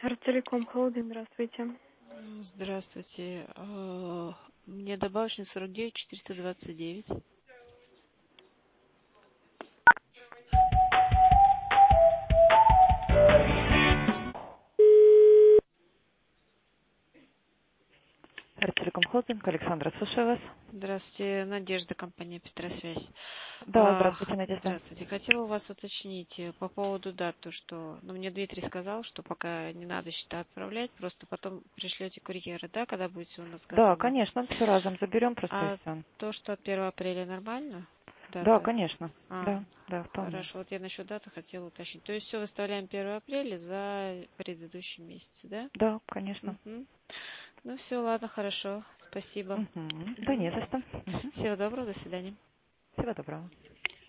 Ростелеком Холдинг, здравствуйте. Здравствуйте. Мне добавочный 49 429. Ростелеком Холдинг, Александра, слушаю вас. Здравствуйте, Надежда, компания Петросвязь. Да, здравствуйте, Надежда. Здравствуйте. Хотела у вас уточнить по поводу дат, то что, мне Дмитрий сказал, что пока не надо счета отправлять, просто потом пришлете курьера, да, когда будете у нас Да, готовы? конечно, все разом заберем просто и А все. то, что от 1 апреля нормально? Да, Дата? конечно. А, Да, вполне. хорошо. Вот я насчет даты хотела уточнить. То есть все выставляем 1 апреля за предыдущие месяцы, да? Да, конечно. Угу. Ну все, ладно, хорошо. Спасибо. Угу. Да не за что. Угу. Всего доброго, до свидания. Всего доброго.